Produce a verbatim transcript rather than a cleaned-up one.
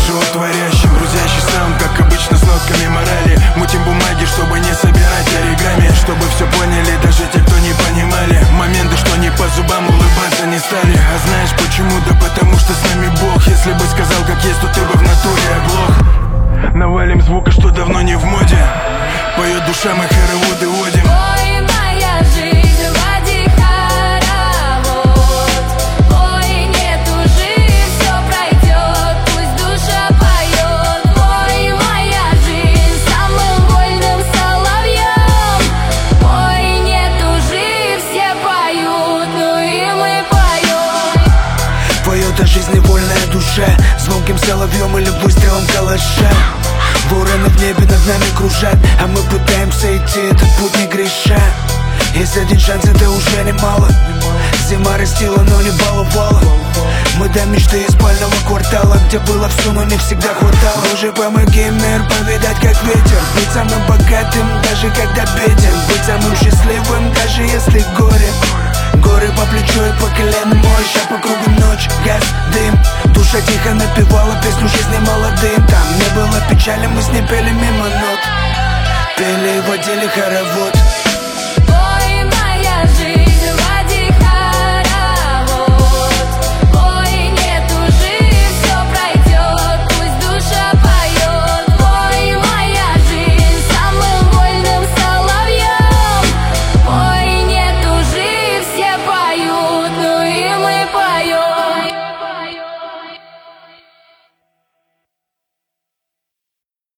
животворящим. Грузящий саунд, как обычно, с нотками морали. Мутим бумаги, чтобы не собирать оригами. Чтобы все поняли, даже те, кто не понимали. Моменты, что не по зубам, улыбаться не стали. А знаешь почему? Да потому что с нами Бог. Если бы сказал как есть, то ты бы в натуре оглох. Навалим звука, что давно не в моде. Поет душа, мы хороводы водим. Ой, моя жизнь, води хоровод. Ой, не тужи, все пройдет, пусть душа поет. Ой, моя жизнь, самым вольным соловьем. Ой, не тужи, все поют, ну и мы поем. Поет о жизни вольная душа, звонким соловьем или выстрелом калаша. Вороны в небе над нами кружат, а мы пытаемся идти этот путь не греша. Есть один шанс, это уже немало. Зима растила, но не баловала. Мы до мечты из спального квартала, где было все, но не всегда хватало. Уже помоги, мир, повидать как ветер. Быть самым богатым, даже когда беден. Быть самым счастливым, даже если горе. Горы по плечу и по колено мощь, а по кругу ночь, газ, дым. Душа тихо напевала песню жизни молодым. Там не было печали, мы с ней пели мимо нот. Пели и водили хоровод.